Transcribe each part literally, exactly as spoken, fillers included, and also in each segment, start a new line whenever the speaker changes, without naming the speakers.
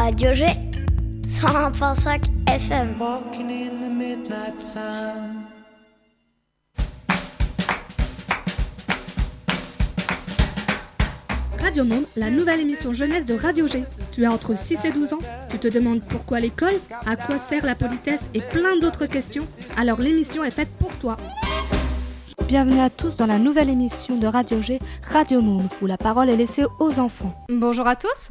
Radio G, cent un virgule cinq F M.
Walking in the midnight sun.
Radio Monde, la nouvelle émission jeunesse de Radio G. Tu as entre six et douze ans, tu te demandes pourquoi l'école, à quoi sert la politesse et plein d'autres questions. Alors l'émission est faite pour toi. Bienvenue à tous dans la nouvelle émission de Radio G, Radio Monde, où la parole est laissée aux enfants. Bonjour à tous.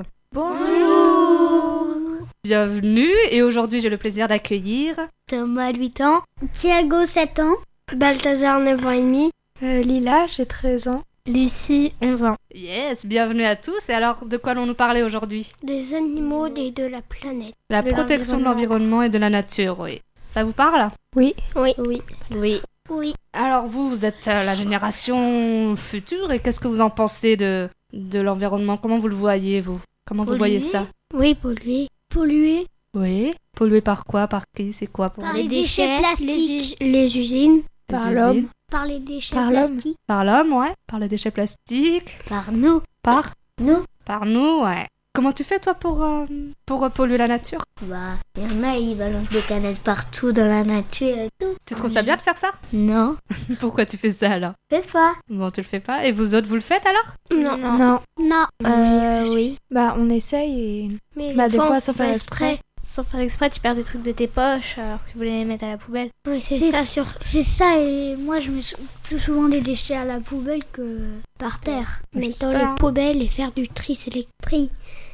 Bonjour.
Bienvenue, et aujourd'hui j'ai le plaisir d'accueillir
Thomas, huit ans. Thiago, sept ans. Balthazar, neuf ans et demi.
Euh, Lila, j'ai treize ans.
Lucie, onze ans.
Yes, bienvenue à tous. Et alors, de quoi allons-nous parler aujourd'hui?
Des animaux et de la planète.
La
De
protection de l'environnement et de la nature, oui. Ça vous parle?
Oui.
Oui. Oui.
Oui.
Oui.
Alors vous, vous êtes euh, la génération future, et qu'est-ce que vous en pensez de, de l'environnement? Comment vous le voyez, vous? Comment vous
Pollué.
voyez ça?
Oui, pollué. Pollué.
Oui. Pollué par quoi? Par qui? C'est quoi pour
Par
vous?
les déchets plastiques. Les, les usines.
Les
par
usines.
l'homme.
Par les déchets
Par l'homme.
plastiques.
Par l'homme, ouais. Par les déchets plastiques.
Par nous.
Par
Nous.
Par nous, ouais. Comment tu fais, toi, pour, euh, pour euh, polluer la nature?
Bah, il y en a, ils balancent des canettes partout dans la nature et tout.
Tu trouves ça bien de faire ça?
Non.
Pourquoi tu fais ça, alors?
Fais pas.
Bon, tu le fais pas. Et vous autres, vous le faites, alors?
Non.
Non.
Non.
Euh,
oui.
Bah, on essaye et...
Mais
Bah, des fois,
on
sans
fait
faire
exprès.
Sans faire exprès, tu perds des trucs de tes poches alors que tu voulais les mettre à la poubelle.
Oui, c'est
C'est
ça.
ça, sur- c'est ça, et moi je mets sou- plus souvent des déchets à la poubelle que par terre.
Mais
Je sais
dans
pas.
les poubelles et faire du tri sélectri...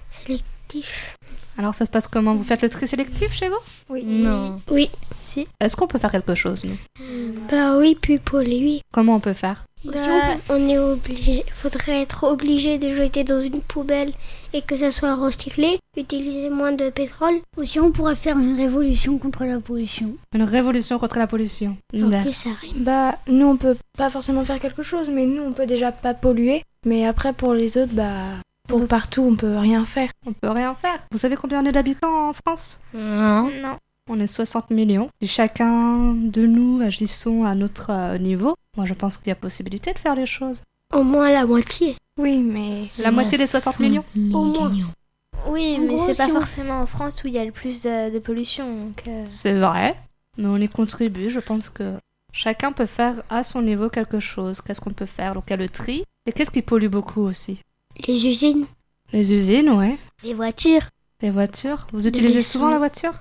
sélectif.
Alors, ça se passe comment? Vous faites le tri sélectif chez vous?
Oui.
Non. Oui. Si.
Est-ce qu'on peut faire quelque chose, nous?
Bah oui, puis polluer.
Comment on peut faire?
Bah, on est obligé, faudrait être obligé de jeter dans une poubelle et que ça soit recyclé, utiliser moins de pétrole.
Aussi, on pourrait faire une révolution contre la pollution.
Une révolution contre la pollution.
En
D'accord.
plus, ça rime.
Bah, nous, on peut pas forcément faire quelque chose, mais nous, on peut déjà pas polluer. Mais après, pour les autres, bah... Pour partout, on peut rien faire.
On peut rien faire. Vous savez combien on est d'habitants en France?
Non.
Non.
On est soixante millions. Si chacun de nous agissons à notre euh, niveau, moi je pense qu'il y a possibilité de faire les choses.
Au moins la moitié.
Oui, mais...
La moitié des soixante millions?
Au moins.
Oui,
En
mais
gros,
c'est pas
si on-
forcément en France où il y a le plus de, de pollution. Donc, euh,
C'est vrai, mais on y contribue. Je pense que chacun peut faire à son niveau quelque chose. Qu'est-ce qu'on peut faire? Donc il y a le tri. Et qu'est-ce qui pollue beaucoup aussi?
Les usines.
Les usines, ouais.
Les voitures.
Les voitures. Vous utilisez
les
souvent
sons.
la voiture?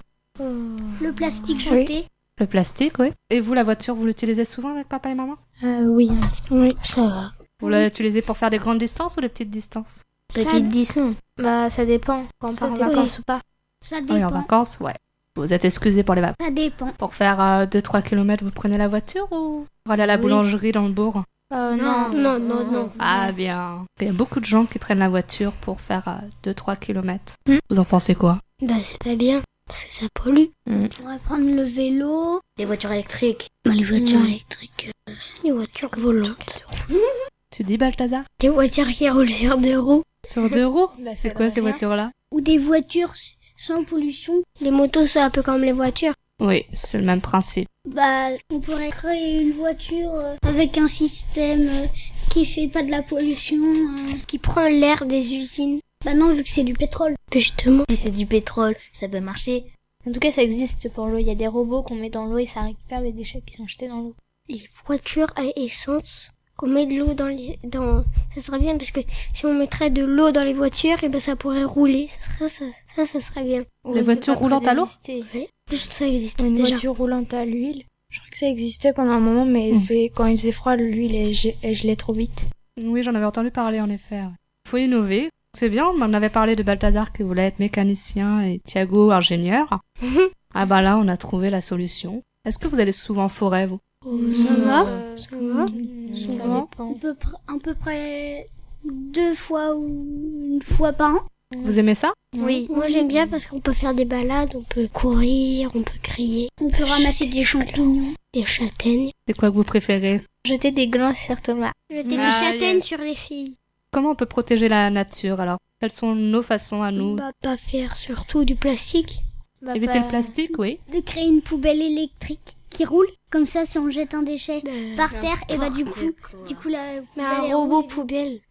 Le plastique
Oui.
jeté.
Le plastique, oui. Et vous, la voiture, vous l'utilisez souvent avec papa et maman?
Euh, oui, un petit peu.
Oui, ça va.
Vous l'utilisez pour faire des grandes distances ou des petites distances?
Petite distance.
bah, ça dépend quand on part en
dépend.
vacances ou pas.
Ça
Oui, en
dépend.
vacances, ouais. Vous êtes excusés pour les vacances.
Ça dépend.
Pour faire deux trois kilomètres, vous prenez la voiture ou pour aller à la
Oui.
boulangerie dans le bourg?
Euh,
Non.
Non, non, non.
Ah bien. Il y a beaucoup de gens qui prennent la voiture pour faire deux trois kilomètres.
Hmm.
Vous en pensez quoi?
Bah c'est pas bien. Parce que ça pollue.
On pourrait prendre le vélo.
Les voitures électriques. les voitures
Non.
électriques. euh, Les voitures volantes.
Tu dis, Balthazar?
Les voitures qui roulent sur deux roues.
Sur deux roues?
Bah,
C'est
ça
quoi
donne
ces
rien.
voitures-là?
Ou des voitures sans pollution.
Les motos, c'est un peu comme les voitures.
Oui, c'est le même principe.
Bah, on pourrait créer une voiture euh, avec un système euh, qui fait pas de la pollution. euh.
Qui prend l'air des usines.
Bah non, vu que c'est du pétrole.
Justement.
Si c'est du pétrole, ça peut marcher. En tout cas, ça existe pour l'eau. Il y a des robots qu'on met dans l'eau et ça récupère les déchets qui sont jetés dans l'eau.
Les voitures à essence. Qu'on met de l'eau dans les... Dans... Ça serait bien parce que si on mettrait de l'eau dans les voitures, et ben ça pourrait rouler. Ça serait, ça, ça, ça serait bien.
Les
c'est
voitures
pas près
roulantes à l'eau?
d'exister.
Ouais. Juste ça existe
Une
déjà.
voiture roulante à l'huile. Je crois que ça existait pendant un moment, mais
Mm.
c'est quand il faisait froid, l'huile, elle, ge- elle gelait trop vite.
Oui, j'en avais entendu parler en effet. Il faut innover. C'est bien, on en avait parlé de Balthazar qui voulait être mécanicien et Thiago ingénieur.
Mhm.
Ah bah là, on a trouvé la solution. Est-ce que vous allez souvent en forêt, vous?
Oh, ça va
Euh,
Ça va
mm, Ça
Souvent.
dépend.
On peut pr- à peu près deux fois ou une fois par an.
Vous aimez ça?
Oui.
Moi j'aime bien parce qu'on peut faire des balades, on peut courir, on peut crier.
On peut ramasser des champignons.
Des châtaignes.
C'est quoi que vous préférez?
Jeter des glands sur Thomas.
Jeter des
Ah,
châtaignes
yes.
sur les filles.
Comment on peut protéger la nature alors? Quelles sont nos façons à nous?
Bah pas faire surtout du plastique.
Bah,
Éviter
pas-
le plastique, oui.
De créer une poubelle électrique qui roule. Comme ça, si on jette un déchet
Bah,
par terre, et bah du coup, du coup la
Mais
poubelle est
un robot
roulée.
poubelle.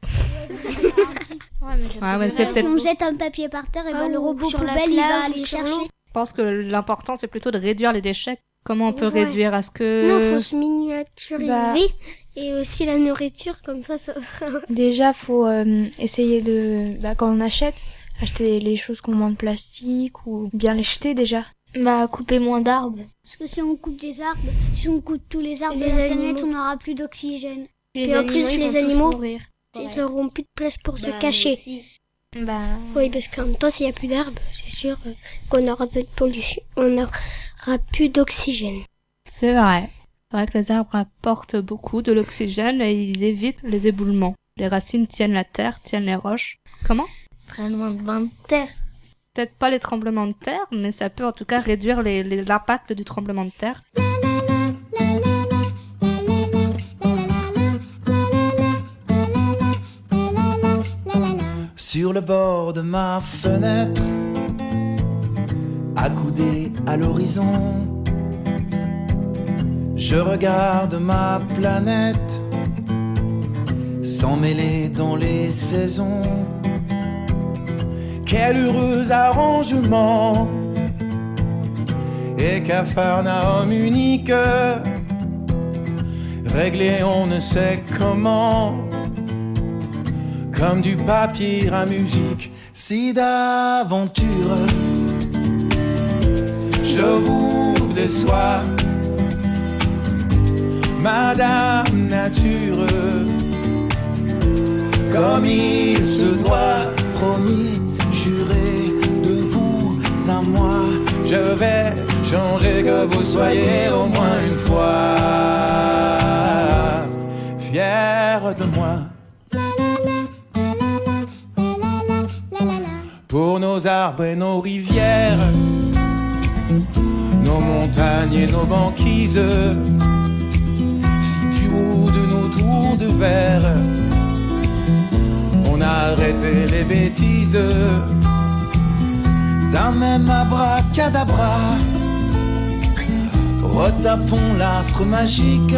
Ouais, mais, ça
Ouais,
peut
mais
durer
c'est
un
peut-être-
Si on
peu.
jette un papier par terre, et
Ah,
ben le
ou
robot
sur la
poubelle, il va
plage,
aller
sur
chercher.
l'eau.
Je pense que l'important, c'est plutôt de réduire les déchets. Comment on peut
Ouais.
réduire à ce que...
Non, faut se miniaturiser.
Bah.
Et aussi la nourriture, comme ça, ça...
Déjà, faut euh, essayer de, bah, quand on achète, acheter les choses qu'on moins de plastique ou bien les jeter déjà.
Bah, couper moins d'arbres.
Parce que si on coupe des arbres, si on coupe tous les arbres
Et
de
les
la planète,
animaux.
on n'aura plus d'oxygène.
Les
Et en plus,
animaux, ils
les
vont tous
animaux,
mourir.
Ils n'auront plus de place pour se
Bah,
cacher.
nous aussi. Bah,
Oui, parce qu'en même temps, s'il n'y a plus d'arbres, c'est sûr euh, qu'on aura peu de pollution, on aura plus d'oxygène.
C'est vrai. C'est vrai que les arbres apportent beaucoup de l'oxygène et ils évitent les éboulements. Les racines tiennent la terre, tiennent les roches. Comment?
très loin de vingt terres.
Peut-être pas les tremblements de terre, mais ça peut en tout cas réduire les- les- l'impact du tremblement de terre.
Sur le bord de ma fenêtre, accoudé à l'horizon, je regarde ma planète s'en mêler dans les saisons. Quel heureux arrangement, et Capharnaüm unique, réglé on ne sait comment, comme du papier à musique. Si d'aventure je vous déçois, Madame Nature, comme il se doit, promis, juré de vous à moi, je vais changer, que vous soyez au moins une fois fiers de moi. Pour nos arbres et nos rivières, nos montagnes et nos banquises, si du haut de nos tours de verre, on a arrêté les bêtises, d'un même abracadabra, retapons l'astre magique,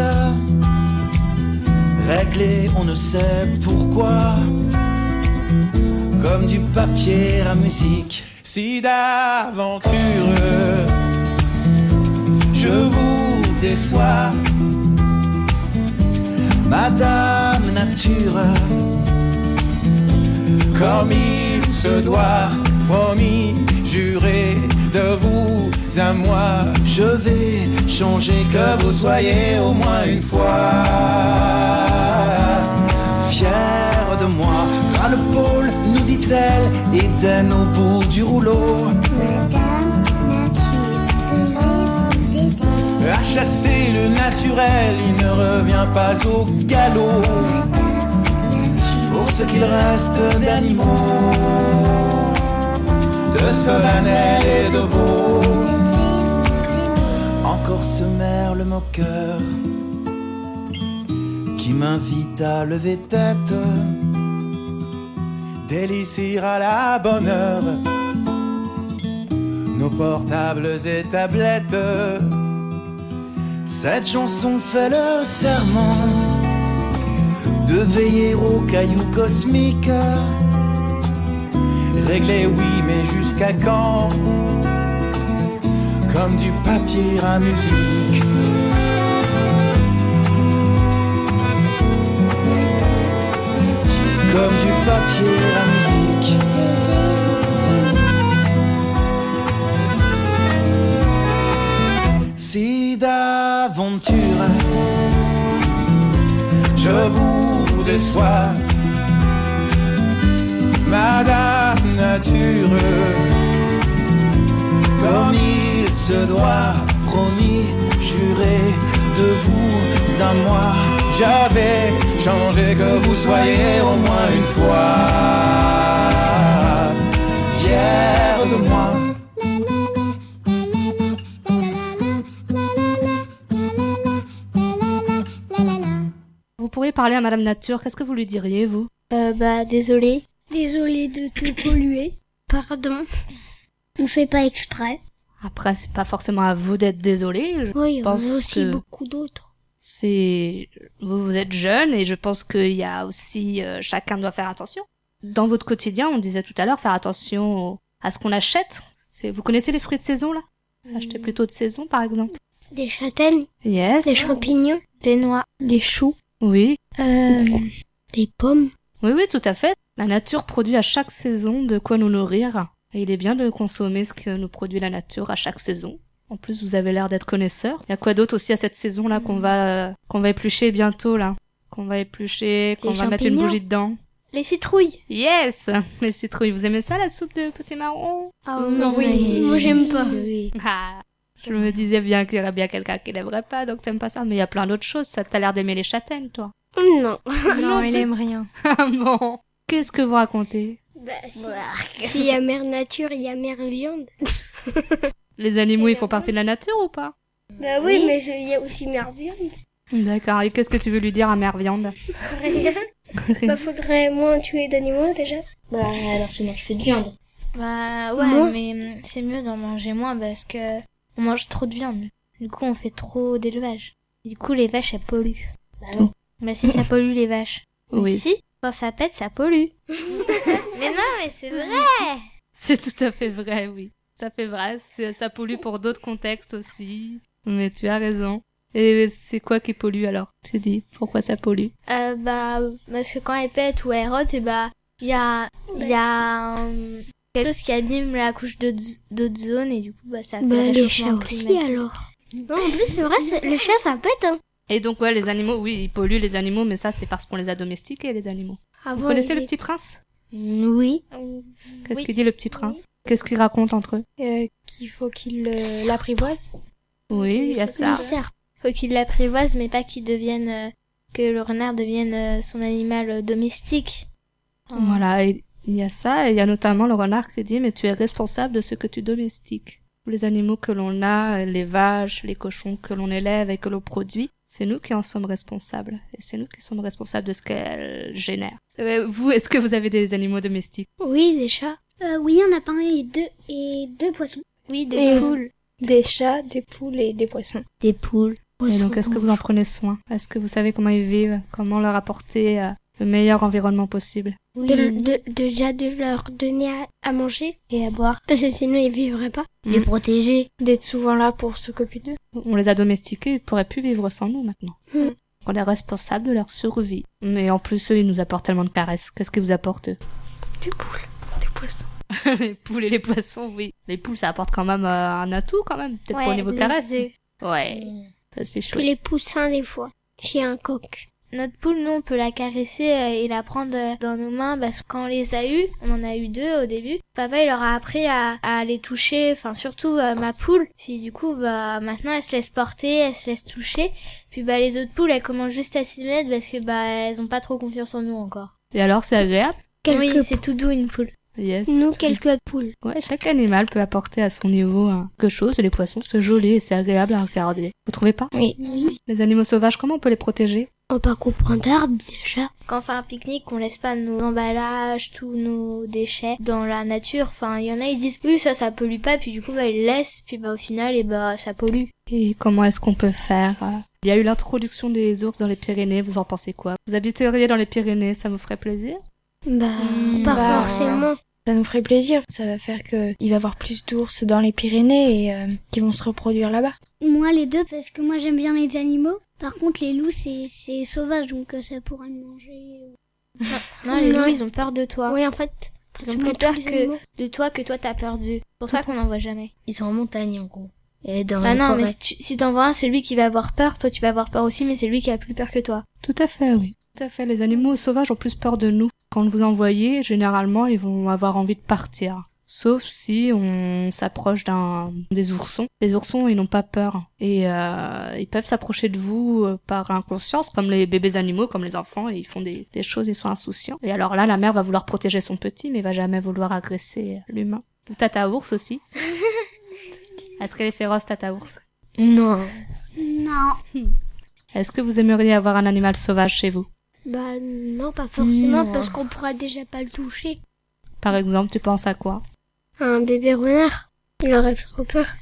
réglé on ne sait pourquoi, comme du papier à musique. Si d'aventure je vous déçois, Madame Nature, comme il se doit, promis, juré de vous à moi, je vais changer, que vous soyez au moins une fois fiers de moi. À le pôle, nous dit-elle, Éden au bout du rouleau.
Madame Nature, sauver vous aider.
À chasser le naturel, il ne revient pas au galop. Pour ce qu'il reste d'animaux, de solennel et de beau, encore ce merle moqueur qui m'invite à lever tête, délicier à la bonne heure nos portables et tablettes. Cette chanson fait le serment de veiller aux cailloux cosmiques, réglé oui mais jusqu'à quand, comme du papier à musique. Comme du papier à musique. Si d'aventure je vous déçois, Madame Nature, comme il se doit, promis, juré de vous à moi, j'avais changé, que vous soyez au moins une fois fiers de moi.
Vous pourriez parler à Madame Nature, qu'est-ce que vous lui diriez, vous?
Euh, bah, désolé.
Désolé de te polluer.
Pardon.
On fait pas exprès.
Après, c'est pas forcément à vous d'être désolé. Je
Oui, on
pense
a aussi
que-
beaucoup d'autres.
c'est vous, vous êtes jeune et je pense qu'il y a aussi euh, chacun doit faire attention. Dans votre quotidien, on disait tout à l'heure, faire attention au- à ce qu'on achète. C'est, vous connaissez les fruits de saison là? Achetez plutôt de saison par exemple.
Des châtaignes,
Yes.
des champignons,
Des noix, des choux,
Oui.
euh,
des pommes.
Oui, oui, tout à fait. La nature produit à chaque saison de quoi nous nourrir. Et il est bien de consommer ce que nous produit la nature à chaque saison. En plus, vous avez l'air d'être connaisseur. Il y a quoi d'autre aussi à cette saison-là qu'on va, euh, qu'on va éplucher bientôt, là? Qu'on va éplucher, qu'on
Les
va mettre une
champignons.
bougie dedans.
Les citrouilles.
Yes! Les citrouilles. Vous aimez ça, la soupe de petits marrons?
Ah
non, oui.
moi j'aime pas.
Ah! Je me disais bien qu'il y aurait bien quelqu'un qui n'aimerait pas, donc t'aimes pas ça. Mais il y a plein d'autres choses. Ça, t'as l'air d'aimer les châtaignes, toi.
Non.
non, il aime rien.
Ah bon? Qu'est-ce que vous racontez?
Bah, si- S'il y a mère nature, il y a mère viande.
Les animaux, ils font partie de la nature ou pas?
Bah oui, mais c'est- il y a aussi mère viande.
D'accord. Et qu'est-ce que tu veux lui dire à Mère Viande?
Rien. Bah faudrait moins tuer d'animaux déjà.
Bah alors tu manges plus de viande. Bah ouais,
Moins.
mais hum, c'est mieux d'en manger moins parce que on mange trop de viande. Du coup, on fait trop d'élevage. Du coup, les vaches, elles polluent. Bah non. Bah si, ça pollue les vaches.
Oui.
Mais si, quand ça pète, ça pollue. Mais non, mais c'est vrai.
C'est tout à fait vrai, oui. Tout à fait vrai. C'est- Ça pollue pour d'autres contextes aussi. Mais tu as raison. Et c'est quoi qui pollue alors? Tu dis, pourquoi ça pollue?
Euh, bah, parce que quand elle pète ou elle rote, et bah, il y a, il y a euh, quelque chose qui abîme la couche d'oz- d'ozone et du coup, bah, ça fait
Bah
le
les
réchauffement
chats aussi
climatique.
alors. Non, en plus c'est vrai, c'est- les chats ça pète hein.
Et donc, ouais, les animaux, oui, ils polluent les animaux, mais ça, c'est parce qu'on les a domestiqués, les animaux.
Avant,
Vous connaissez
ils
le
étaient-
Petit Prince?
Oui.
Qu'est-ce
Oui.
qu'il dit, le Petit Prince? Qu'est-ce qu'il raconte entre eux?
Euh, qu'il faut qu'il euh, l'apprivoise.
Oui, il y a ça.
Le cerf.
Faut qu'il l'apprivoise, mais pas qu'il devienne, euh, que le renard devienne euh, son animal euh, domestique.
Voilà, et il y a ça, et il y a notamment le renard qui dit, mais tu es responsable de ce que tu domestiques. Les animaux que l'on a, les vaches, les cochons que l'on élève et que l'on produit, c'est nous qui en sommes responsables. Et c'est nous qui sommes responsables de ce qu'elles génèrent. Euh, vous, est-ce que vous avez des animaux domestiques?
Oui, des chats.
Euh, oui, on a parlé et deux, et deux poissons.
Oui, des
Et-
poules.
Des chats, des poules et des poissons.
Des poules.
Et donc, est-ce que vous en prenez soin? Est-ce que vous savez comment ils vivent? Comment leur apporter euh, le meilleur environnement possible?
De, de, déjà de leur donner à, à manger
Et à boire.
parce que sinon ils vivraient pas.
Les protéger.
D'être souvent là pour s'occuper d'eux.
On les a domestiqués, ils pourraient plus vivre sans nous maintenant.
Mm.
On est responsable de leur survie. Mais en plus, eux, ils nous apportent tellement de caresses. Qu'est-ce qu'ils vous apportent, eux?
Des poules, des poissons.
Les poules et les poissons, oui. Les poules, ça apporte quand même euh, un atout, quand même. Peut-être pas au niveau
les
caresses.
œufs.
Ouais, ça c'est
Puis
chouette.
les poussins des fois. Chez un coq.
Notre poule, nous, on peut la caresser euh, et la prendre euh, dans nos mains parce que quand on les a eus, on en a eu deux au début. Papa, il leur a appris à, à les toucher, enfin surtout euh, ma poule. Puis du coup, bah maintenant, elle se laisse porter, elle se laisse toucher. Puis bah les autres poules, elles commencent juste à s'y mettre parce que bah elles ont pas trop confiance en nous encore.
Et alors, c'est agréable?
Quelques
Oui,
pou-
c'est tout doux une poule.
Yes.
Nous quelques poules.
Ouais, chaque animal peut apporter à son niveau hein, quelque chose. Et les poissons, c'est joli et c'est agréable à regarder. Vous trouvez pas?
Oui.
Les animaux sauvages, comment on peut les protéger?
On peut couper d'arbres déjà.
Quand on fait un pique-nique, on laisse pas nos emballages, tous nos déchets dans la nature. Enfin, il y en a, ils disent oui, ça, ça pollue pas. Puis du coup, bah ils le laissent. Puis bah au final, et bah ça pollue.
Et comment est-ce qu'on peut faire euh, Il y a eu l'introduction des ours dans les Pyrénées, vous en pensez quoi? Vous habiteriez dans les Pyrénées, ça vous ferait plaisir?
Bah,
Mm,
pas
bah,
forcément.
Ça nous ferait plaisir. Ça va faire qu'il va y avoir plus d'ours dans les Pyrénées et euh, qui vont se reproduire là-bas.
Moi, les deux, parce que moi, j'aime bien les animaux. Par contre, les loups, c'est c'est sauvage, donc euh, ça pourrait me manger.
Non, les
Non.
loups, ils ont peur de toi.
Oui, en fait.
Ils ont
tu
plus
prends
peur
tous les
que
animaux.
de toi que toi t'as peur d'eux. C'est pour ça qu'on n'en voit jamais.
Ils sont en montagne, en gros. Et dans
Ah
la
non, mais
forêt.
si tu- si t'en vois un, c'est lui qui va avoir peur. Toi, tu vas avoir peur aussi, mais c'est lui qui a plus peur que toi.
Tout à fait, oui. Tout à fait. Les animaux sauvages ont plus peur de nous. Quand vous en voyez, généralement, ils vont avoir envie de partir. Sauf si on s'approche d'un des oursons. Les oursons, ils n'ont pas peur. Et euh, ils peuvent s'approcher de vous euh, par inconscience, comme les bébés animaux, comme les enfants, et ils font des, des choses, ils sont insouciants. Et alors là, la mère va vouloir protéger son petit, mais va jamais vouloir agresser l'humain. Ou Tata Ours aussi. Est-ce qu'elle est féroce, Tata Ours?
Non.
Non.
Est-ce que vous aimeriez avoir un animal sauvage chez vous?
Bah non, pas forcément,
Non.
parce qu'on pourra déjà pas le toucher.
Par exemple, tu penses à quoi?
Un bébé renard, il aurait trop peur.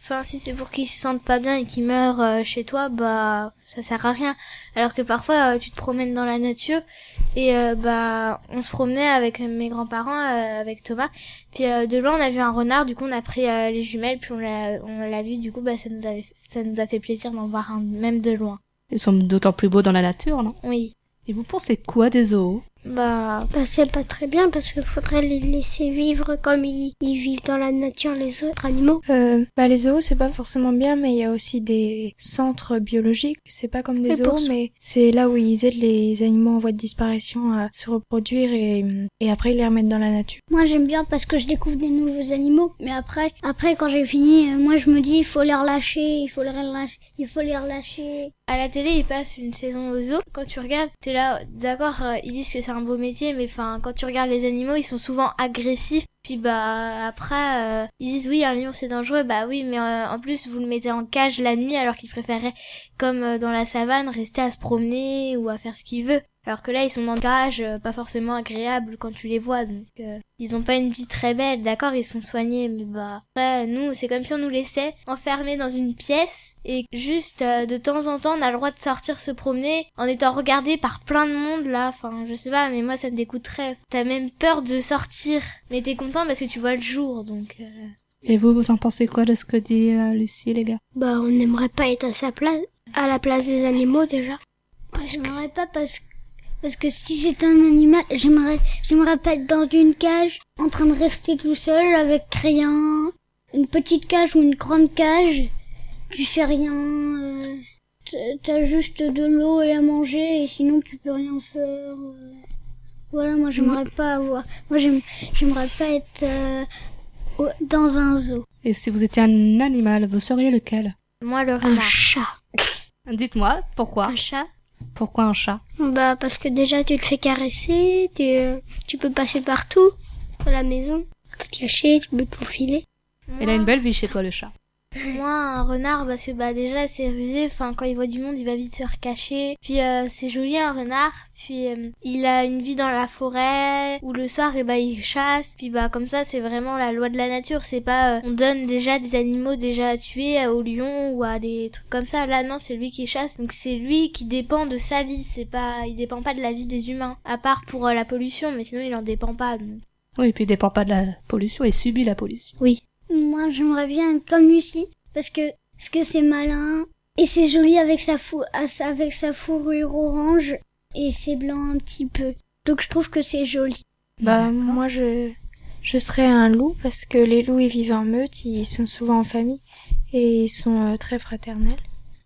Enfin, si c'est pour qu'ils se sentent pas bien et qu'ils meurent euh, chez toi, bah ça sert à rien. Alors que parfois euh, tu te promènes dans la nature et euh, bah on se promenait avec mes grands-parents, euh, avec Thomas. Puis euh, de loin on a vu un renard, du coup on a pris euh, les jumelles, puis on l'a on l'a vu. Du coup bah ça nous avait ça nous a fait plaisir d'en voir un même de loin.
Ils sont d'autant plus beaux dans la nature, non?
Oui.
Et vous pensez quoi des zoos?
Bah,
bah c'est pas très bien parce qu'il faudrait les laisser vivre comme ils, ils vivent dans la nature les autres animaux.
Euh, bah les zoos c'est pas forcément bien, mais il y a aussi des centres biologiques. C'est pas comme des
Mais pour
zoos,
ça-
mais c'est là où ils aident les animaux en voie de disparition à se reproduire et, et après ils les remettent dans la nature.
Moi j'aime bien parce que je découvre des nouveaux animaux, mais après, après quand j'ai fini, euh, moi je me dis il faut les relâcher, il faut les relâcher, il faut les relâcher.
à la télé, ils passent une saison au zoo. Quand tu regardes, t'es là, d'accord, euh, ils disent que c'est un beau métier, mais enfin, quand tu regardes les animaux, ils sont souvent agressifs. Puis bah après, euh, ils disent oui, un lion c'est dangereux. Bah oui, mais euh, en plus vous le mettez en cage la nuit, alors qu'il préférerait, comme euh, dans la savane, rester à se promener ou à faire ce qu'il veut. Alors que là, ils sont en cage, euh, pas forcément agréables quand tu les vois. Donc, euh, ils ont pas une vie très belle. D'accord, ils sont soignés, mais bah après, nous, c'est comme si on nous laissait enfermés dans une pièce et juste euh, de temps en temps, on a le droit de sortir se promener en étant regardé par plein de monde là. Enfin, je sais pas, mais moi, ça me dégoûterait. T'as même peur de sortir, mais t'es content parce que tu vois le jour, donc. Euh...
Et vous, vous en pensez quoi de ce que dit euh, Lucie, les gars?
Bah, on n'aimerait pas être à sa place, à la place des animaux déjà.
Moi, j'aimerais pas parce que Parce que si j'étais un animal, j'aimerais, j'aimerais pas être dans une cage, en train de rester tout seul avec rien. Une petite cage ou une grande cage, tu fais rien, euh, t'as juste de l'eau et à manger et sinon tu peux rien faire. Euh. Voilà, moi j'aimerais pas avoir, moi j'aime, j'aimerais pas être euh, dans un zoo.
Et si vous étiez un animal, vous seriez lequel?
Moi, le
Un
renard.
chat.
Dites-moi, pourquoi?
Un chat.
Pourquoi un chat?
Bah, parce que déjà, tu te fais caresser, tu, tu peux passer partout, dans la maison. Tu peux te cacher, tu peux te faufiler.
Il a une belle vie chez toi, le chat.
Moi, un renard, parce que bah déjà c'est rusé, enfin quand il voit du monde, il va vite se recacher. Puis euh, c'est joli un renard. Puis euh, il a une vie dans la forêt où le soir et bah il chasse. Puis bah comme ça c'est vraiment la loi de la nature. C'est pas euh, on donne déjà des animaux déjà à tuer euh, aux lions ou à des trucs comme ça. Là non, c'est lui qui chasse. Donc c'est lui qui dépend de sa vie. C'est pas, il dépend pas de la vie des humains. À part pour euh, la pollution, mais sinon il en dépend pas. Donc.
Oui, et puis il dépend pas de la pollution, il subit la pollution.
Oui.
Moi, j'aimerais bien être comme Lucie, parce que, parce que c'est malin, et c'est joli avec sa fou, avec sa fourrure orange, et c'est blanc un petit peu. Donc je trouve que c'est joli.
Bah, moi, je, je serais un loup, parce que les loups, ils vivent en meute, ils sont souvent en famille, et ils sont euh, très fraternels.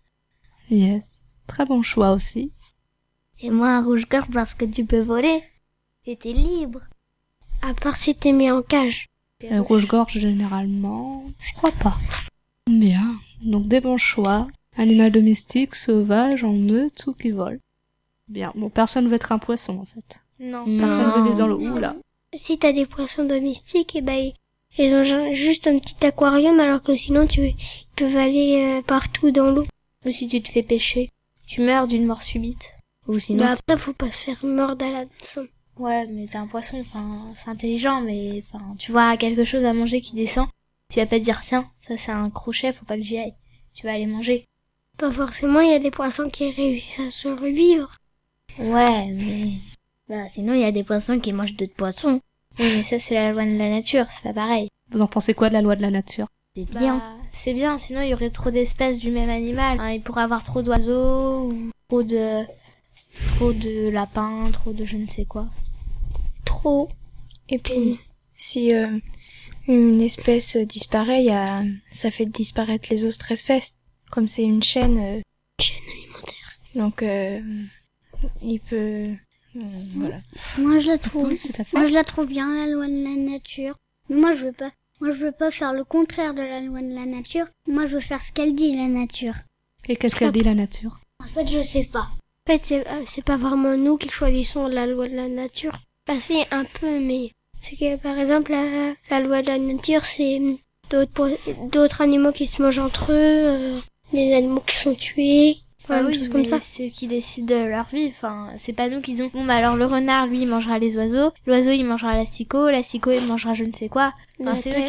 Yes. Très bon choix aussi.
Et moi, un rouge-gorge parce que tu peux voler. Et t'es libre.
À part si t'es mis en cage.
Un rouge-gorge, généralement, je crois pas. Bien. Donc, des bons choix. Animal domestique, sauvage, en meute ou qui vole. Bien. Bon, personne veut être un poisson, en fait.
Non.
Personne veut vivre dans le oula.
Si t'as des poissons domestiques, et ben, ils ont juste un petit aquarium, alors que sinon, tu, ils peuvent aller euh, partout dans l'eau.
Ou si tu te fais pêcher, tu meurs d'une mort subite.
Ou sinon...
Bah après, faut pas se faire mordre à la hameçon.
Ouais, mais t'es un poisson, enfin, c'est intelligent, mais enfin, tu vois quelque chose à manger qui descend, tu vas pas te dire tiens, ça c'est un crochet, faut pas que j'y aille. Tu vas aller manger.
Pas forcément, il y a des poissons qui réussissent à survivre.
Ouais, mais...
Bah, sinon, il y a des poissons qui mangent d'autres poissons.
Oui, mais ça c'est la loi de la nature, c'est pas pareil.
Vous en pensez quoi de la loi de la nature?
C'est bien.
Bah, c'est bien, sinon il y aurait trop d'espèces du même animal. Hein, il pourrait avoir trop d'oiseaux, ou trop de... trop de lapins, trop de je ne sais quoi.
Trop.
Et puis, si euh, une espèce disparaît, y a, ça fait disparaître les autres espèces. Comme c'est une chaîne. Euh,
chaîne alimentaire.
Donc, euh, il peut... Euh, voilà.
Moi, je la trouve.
Oui, tout à fait.
Moi, je la trouve bien, la loi de la nature. Mais moi, je veux pas. Moi, je veux pas faire le contraire de la loi de la nature. Moi, je veux faire ce qu'elle dit, la nature.
Et qu'est-ce qu'elle dit, la nature?
En fait, je sais pas.
En fait, c'est, euh, c'est pas vraiment nous qui choisissons la loi de la nature. Bah, si, un peu, mais c'est que, par exemple, la, la loi de la nature, c'est d'autres, po- d'autres animaux qui se mangent entre eux, euh, des animaux qui sont tués,
Ah
voilà,
oui,
des choses comme
mais
ça.
c'est eux qui décident de leur vie. Enfin, c'est pas nous qui disons. Bon, bah alors le renard, lui, il mangera les oiseaux. L'oiseau, il mangera l'asticot. L'asticot, il mangera je ne sais quoi. Enfin,
La
c'est eux
terre.
qui,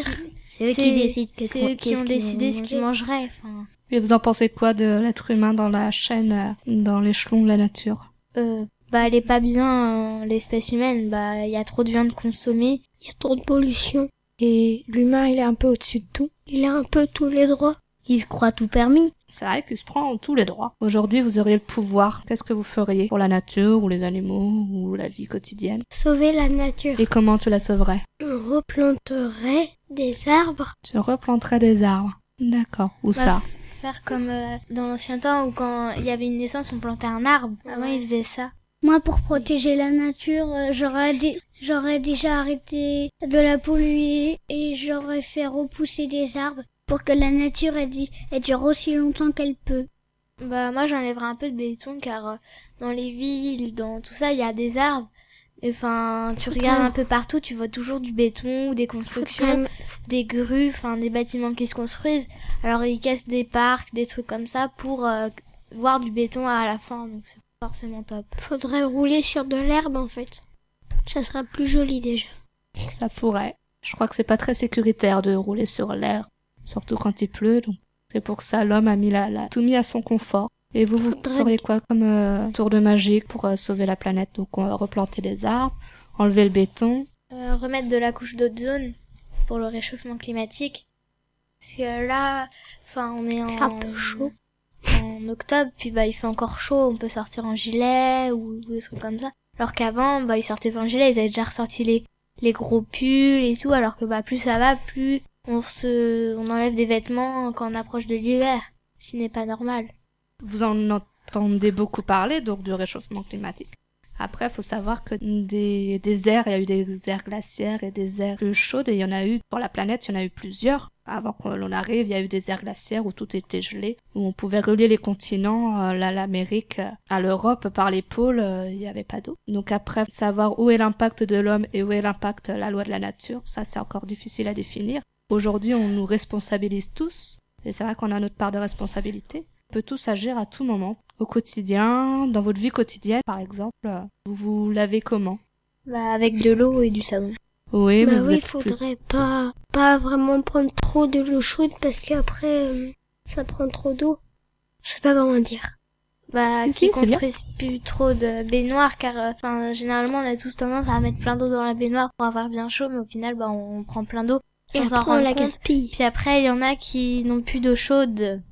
C'est eux qui décident qu'est-ce
c'est
qu'on-
eux qui
qu'est-ce
ont
qu'ils
décidé
vont
ce qu'ils
manger.
mangeraient. Enfin,
Et vous en pensez quoi de l'être humain dans la chaîne, euh, dans l'échelon de la nature?
euh, bah, elle est pas bien, euh, l'espèce humaine. Bah, il y a trop de viande consommée.
Il y a trop de pollution.
Et l'humain, il est un peu au-dessus de tout.
Il a un peu tous les droits.
Ils se croient tout permis.
C'est vrai qu'il se prend tous les droits. Aujourd'hui, vous auriez le pouvoir. Qu'est-ce que vous feriez pour la nature, ou les animaux, ou la vie quotidienne?
Sauver la nature.
Et comment tu la sauverais?
On replanterait des arbres.
Tu replanterais des arbres. D'accord. Où
Bah,
ça?
Faire comme euh, dans l'ancien temps où quand il y avait une naissance, on plantait un arbre. Avant,
Ouais.
ils faisaient ça.
Moi, pour protéger la nature, euh, j'aurais dé- j'aurais déjà arrêté de la polluer et j'aurais fait repousser des arbres pour que la nature elle, dit- elle dure aussi longtemps qu'elle peut.
Bah, moi, j'enlèverais un peu de béton car euh, dans les villes, dans tout ça, il y a des arbres. Enfin, tu regardes un peu partout, tu vois toujours du béton ou des constructions, des grues, enfin des bâtiments qui se construisent. Alors ils cassent des parcs, des trucs comme ça pour euh, voir du béton à la fin, donc c'est pas forcément top.
Faudrait rouler sur de l'herbe en fait. Ça sera plus joli déjà.
Ça pourrait. Je crois que c'est pas très sécuritaire de rouler sur l'air, surtout quand il pleut. Donc c'est pour ça l'homme a mis la, la, tout mis à son confort. Et vous, vous
Faudrait-
feriez quoi comme euh, tour de magie pour euh, sauver la planète? Donc on va replanter des arbres, enlever le béton.
Euh, remettre de la couche d'ozone pour le réchauffement climatique. Parce que là, enfin on est en,
Un peu chaud.
en octobre, puis bah il fait encore chaud, on peut sortir en gilet ou, ou des trucs comme ça. Alors qu'avant, bah ils sortaient pas en gilet, ils avaient déjà ressorti les les gros pulls et tout, alors que bah plus ça va, plus on se on enlève des vêtements quand on approche de l'hiver, ce n'est pas normal.
Vous en entendez beaucoup parler, donc du réchauffement climatique. Après, il faut savoir que des, des ères, il y a eu des ères glaciaires et des ères plus chaudes, et il y en a eu, pour la planète, il y en a eu plusieurs. Avant que l'on arrive, il y a eu des ères glaciaires où tout était gelé, où on pouvait relier les continents, euh, là, l'Amérique euh, à l'Europe par les pôles, euh, il n'y avait pas d'eau. Donc après, savoir où est l'impact de l'homme et où est l'impact de la loi de la nature, ça c'est encore difficile à définir. Aujourd'hui, on nous responsabilise tous, et c'est vrai qu'on a notre part de responsabilité. On peut tous agir à tout moment, au quotidien, dans votre vie quotidienne par exemple. euh, Vous vous lavez comment?
Bah avec de l'eau et du savon.
Oui, mais
Bah
vous
oui,
êtes plus-
faudrait pas, pas vraiment prendre trop de l'eau chaude parce qu'après, euh, ça prend trop d'eau. Je sais pas comment dire.
Bah
Si,
qui
si, c'est bien.
construisent plus trop de baignoires car euh, enfin généralement on a tous tendance à mettre plein d'eau dans la baignoire pour avoir bien chaud, mais au final bah on prend plein d'eau
Et
sans s'en
après, on
rendre
la
compte.
gaspille.
Puis après il y en a qui n'ont plus d'eau chaude.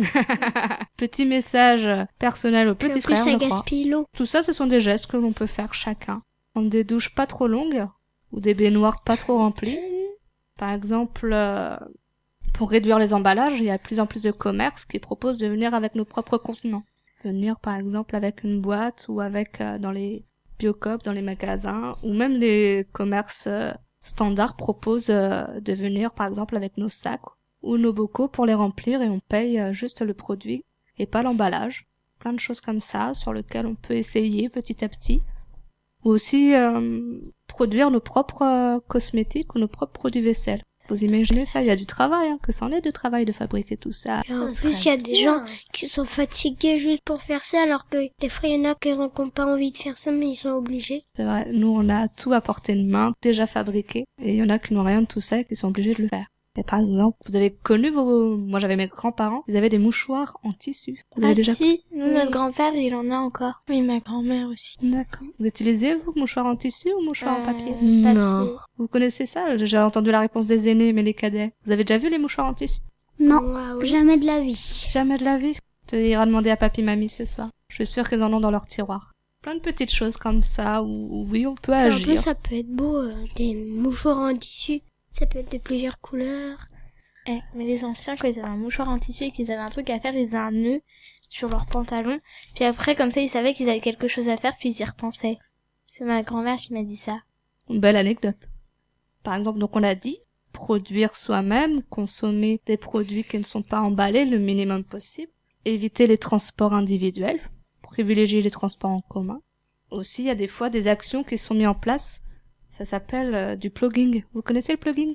Petit message personnel au
Puis en
petit
plus,
frère,
ça
je crois.
gaspille l'eau.
Tout ça, ce sont des gestes que l'on peut faire chacun. Prendre des douches pas trop longues ou des baignoires pas trop remplies. Par exemple, euh, pour réduire les emballages, il y a de plus en plus de commerces qui proposent de venir avec nos propres contenants. Venir par exemple avec une boîte ou avec euh, dans les Biocoop, dans les magasins, ou même les commerces euh, standards proposent euh, de venir par exemple avec nos sacs ou nos bocaux pour les remplir et on paye euh, juste le produit et pas l'emballage. Plein de choses comme ça sur lesquelles on peut essayer petit à petit. Ou aussi euh, produire nos propres euh, cosmétiques ou nos propres produits vaisselle. Vous imaginez ça, il y a du travail, hein, que c'en est de travail de fabriquer tout ça.
Et en plus, il y a des gens qui sont fatigués juste pour faire ça, alors que des fois, il y en a qui n'ont pas envie de faire ça, mais ils sont obligés.
C'est vrai, nous on a tout à portée de main, déjà fabriqué, et il y en a qui n'ont rien de tout ça et qui sont obligés de le faire. Et par exemple, vous avez connu vos... Moi j'avais mes grands-parents, ils avaient des mouchoirs en tissu. Vous avez
Ah
déjà...
si, nous
Oui.
notre grand-père il en a encore.
Oui, ma grand-mère aussi.
D'accord. Vous utilisez vous mouchoirs en tissu ou mouchoirs en papier?
Euh, papier.
Non.
Vous connaissez ça? J'ai entendu la réponse des aînés, mais les cadets. Vous avez déjà vu les mouchoirs en tissu?
Non,
Ah oui.
jamais de la vie.
Jamais de la vie. Tu iras demander à papy mamie ce soir. Je suis sûre qu'ils en ont dans leur tiroir. Plein de petites choses comme ça où, où oui, on peut
Puis en
agir.
plus, ça peut être beau, euh, des mouchoirs en tissu. Ça peut être de plusieurs couleurs.
Eh, mais les anciens, quand ils avaient un mouchoir en tissu et qu'ils avaient un truc à faire, ils faisaient un nœud sur leur pantalon. Puis après, comme ça, ils savaient qu'ils avaient quelque chose à faire, puis ils y repensaient. C'est ma grand-mère qui m'a dit ça.
Une belle anecdote. Par exemple, donc on a dit, produire soi-même, consommer des produits qui ne sont pas emballés le minimum possible, éviter les transports individuels, privilégier les transports en commun. Aussi, il y a des fois des actions qui sont mises en place. Ça s'appelle euh, du plugging. Vous connaissez le plugging?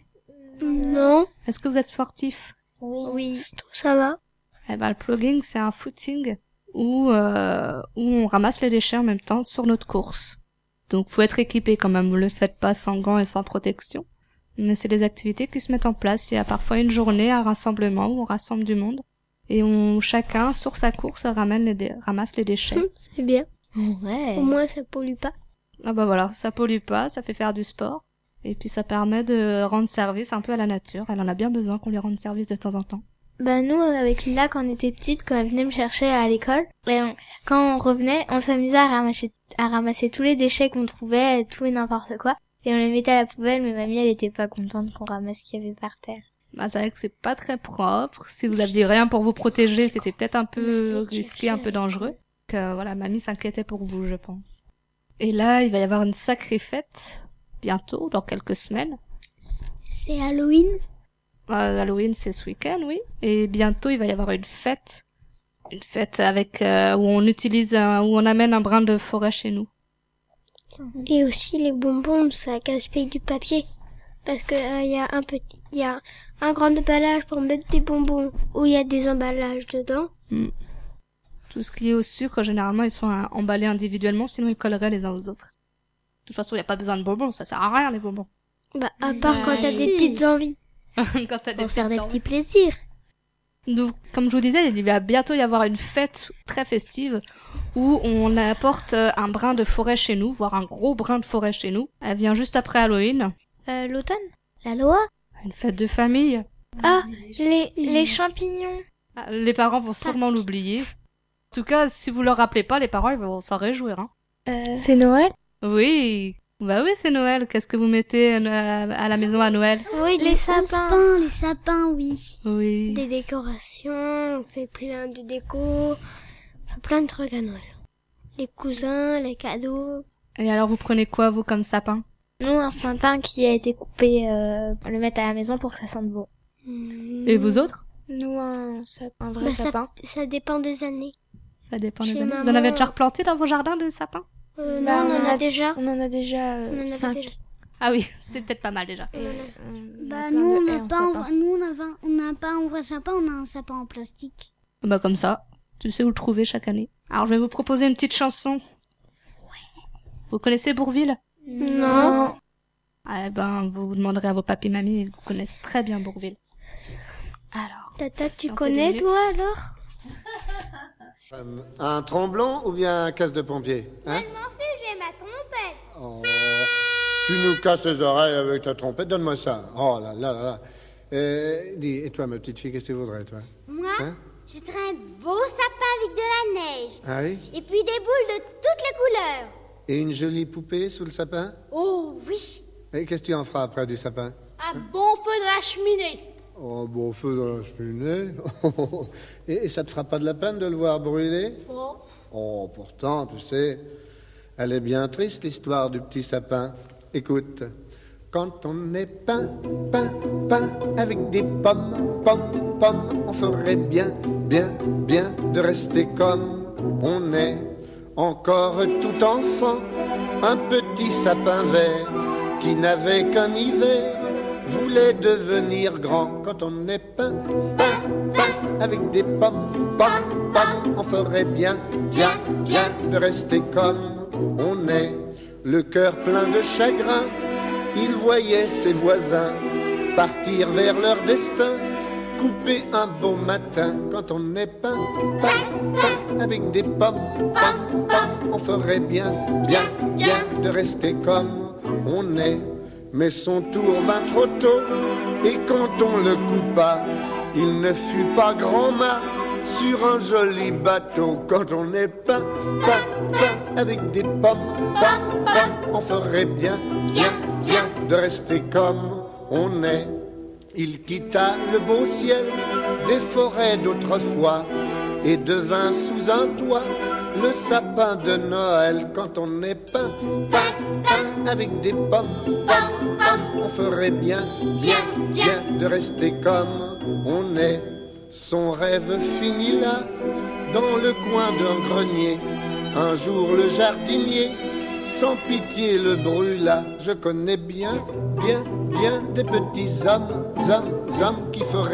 Non.
Est-ce que vous êtes sportif?
Oui. Tout ça va.
Eh ben, le plugging, c'est un footing où, euh, où on ramasse les déchets en même temps sur notre course. Donc, faut être équipé quand même. Vous le faites pas sans gants et sans protection. Mais c'est des activités qui se mettent en place. Il y a parfois une journée, un rassemblement où on rassemble du monde. Et on, chacun, sur sa course, ramène les dé- ramasse les déchets.
Hum, c'est bien.
Ouais.
Au moins, ça pollue pas.
Ah bah voilà, ça pollue pas, ça fait faire du sport. Et puis ça permet de rendre service un peu à la nature. Elle en a bien besoin qu'on lui rende service de temps en temps.
Bah nous, avec Lila, quand on était petite, quand elle venait me chercher à l'école, et on- quand on revenait, on s'amusait à ramasser, à ramasser tous les déchets qu'on trouvait, tout et n'importe quoi. Et on les mettait à la poubelle, mais mamie, elle était pas contente qu'on ramasse ce qu'il y avait par terre.
Bah c'est vrai que c'est pas très propre. Si vous aviez rien pour vous protéger, c'était peut-être un peu risqué, un peu dangereux. Que voilà, mamie s'inquiétait pour vous, je pense. Et là, il va y avoir une sacrée fête, bientôt, dans quelques semaines.
C'est Halloween.
Euh, Halloween, c'est ce week-end, oui. Et bientôt, il va y avoir une fête. Une fête avec euh, où on utilise, un- où on amène un brin de forêt chez nous.
Et aussi les bonbons, ça gaspille du papier. Parce que euh, il y a un petit, il y a un grand emballage pour mettre des bonbons où il y a des emballages dedans.
Mm. Tout ce qui est au sucre, généralement, ils sont euh, emballés individuellement, sinon ils colleraient les uns aux autres. De toute façon, il n'y a pas besoin de bonbons, ça sert à rien, les bonbons.
Bah, à part quand t'as des petites envies.
Quand t'as des
Pour faire des
petites
petits plaisirs.
Donc, comme je vous disais, il va bientôt y avoir une fête très festive où on apporte euh, un brin de forêt chez nous, voire un gros brin de forêt chez nous. Elle vient juste après Halloween.
Euh, l'automne?
La loi?
Une fête de famille.
Ah, les, les champignons.
Ah, Les parents vont sûrement l'oublier. En tout cas, si vous leur rappelez pas, les parents ils vont s'en réjouir. Hein.
Euh, c'est Noël?
Oui, bah oui, c'est Noël. Qu'est-ce que vous mettez euh, à la maison à Noël?
Oui, les sapins.
sapins, les sapins, oui.
Oui.
Des décorations, on fait plein de déco, on fait plein de trucs à Noël. Les cousins, les cadeaux.
Et alors, vous prenez quoi, vous, comme sapin?
Nous, un sapin qui a été coupé, euh, pour le mettre à la maison pour que ça sente beau.
Et vous autres?
Nous, un, sap- un vrai
Bah, ça,
sapin.
ça dépend des années.
Ça dépend
Chez
des années. Vous en
maman-
avez déjà replanté dans vos jardins des sapins?
Euh,
Bah,
non, on en a
a-
déjà.
On en a déjà euh,
On en avait
cinq.
déjà.
Ah oui, c'est peut-être pas mal déjà.
Et, euh, on a
Bah,
plein
nous,
de
on
haies
n'a
en
pas, un-
sapin.
nous, on a, un- on n'a pas un vrai sapin, on a un sapin en plastique.
Bah comme ça, tu sais où le trouver chaque année. Alors je vais vous proposer une petite chanson. Vous connaissez Bourville?
Non.
Ah, eh ben, vous demanderez à vos papis mamies, ils connaissent très bien Bourville. Alors,
Tata, tu
Patientez
connais,
deux
toi, alors?
Euh, Un tromblon ou bien un casse de pompier, hein?
J'ai ma trompette.
Oh, tu nous casses les oreilles avec ta trompette, donne-moi ça. Oh là là là là. Euh, dis, et toi, ma petite fille, qu'est-ce que tu voudrais, toi?
Moi,
Hein?
je voudrais un beau sapin avec de la neige.
Ah oui?
Et puis des boules de toutes les couleurs.
Et une jolie poupée sous le sapin?
Oh oui.
Et qu'est-ce que tu en feras après du sapin?
Un bon feu de la cheminée.
Oh, beau feu dans la cheminée. et, et ça te fera pas de la peine de le voir brûler?
Oh.
Oh, pourtant, tu sais, elle est bien triste, l'histoire du petit sapin. Écoute, quand on est peint, peint, peint avec des pommes, pommes, pommes, on ferait bien, bien, bien de rester comme on est. Encore tout enfant, un petit sapin vert qui n'avait qu'un hiver voulait devenir grand. Quand on est peint, peint, peint avec des pommes, pommes, pommes, on ferait bien, bien, bien de rester comme on est. Le cœur plein de chagrin, il voyait ses voisins partir vers leur destin, coupé un beau matin. Quand on est peint, peint, peint avec des pommes, pommes, pommes, on ferait bien, bien, bien de rester comme on est. Mais son tour vint trop tôt, et quand on le coupa, il ne fut pas grand mât sur un joli bateau. Quand on est peint, peint, peint avec des pommes, pommes, pommes, on ferait bien, bien, bien de rester comme on est. Il quitta le beau ciel des forêts d'autrefois et devint sous un toit le sapin de Noël. Quand on est peint, peint, peint avec des pommes, pommes, pommes, on ferait bien, bien, bien de rester comme on est. Son rêve finit là, dans le coin d'un grenier. Un jour le jardinier, sans pitié le brûla. Je connais bien, bien, bien des petits hommes, hommes, hommes qui feraient